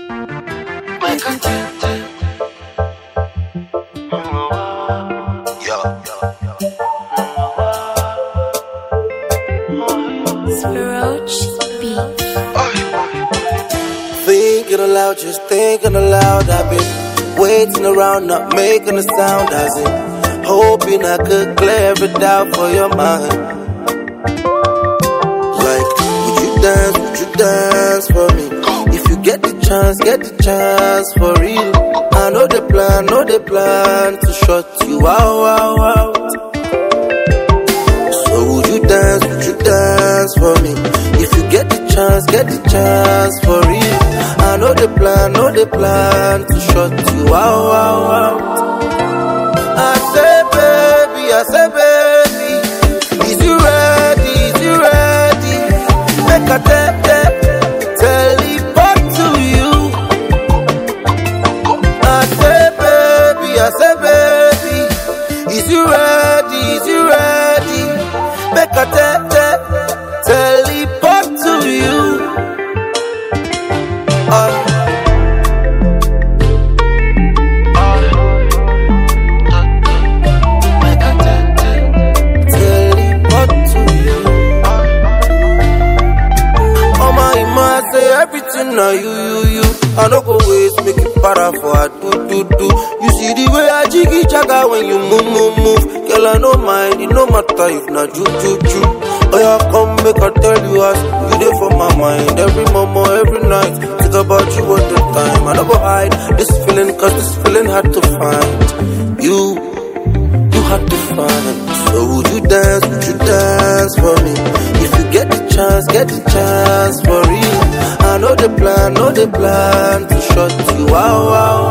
Thinking aloud, just thinking aloud. I've been waiting around, not making a sound. As in, hoping I could clear every doubt for your mind. Like, would you dance for me? If you get the chance for real. I know they plan to shut you out. So would you dance for me? If you get the chance for real. I know they plan to shut you out. I say baby, is you ready? Make a teleport to you. I say baby, is you ready? Make a teleport to you. Everything now you. I don't go waste, make it para for I do. You see the way I jiggy jagga when you move. Girl, I don't mind, it no matter if not ju. Oh yeah, come make I tell you as you there for my mind. Every moment, every night, think about you all the time. I don't go hide this feeling, cause this feeling hard to find. You had to find. So would you dance for me? If you get the chance for real. I know they plan to shut you out.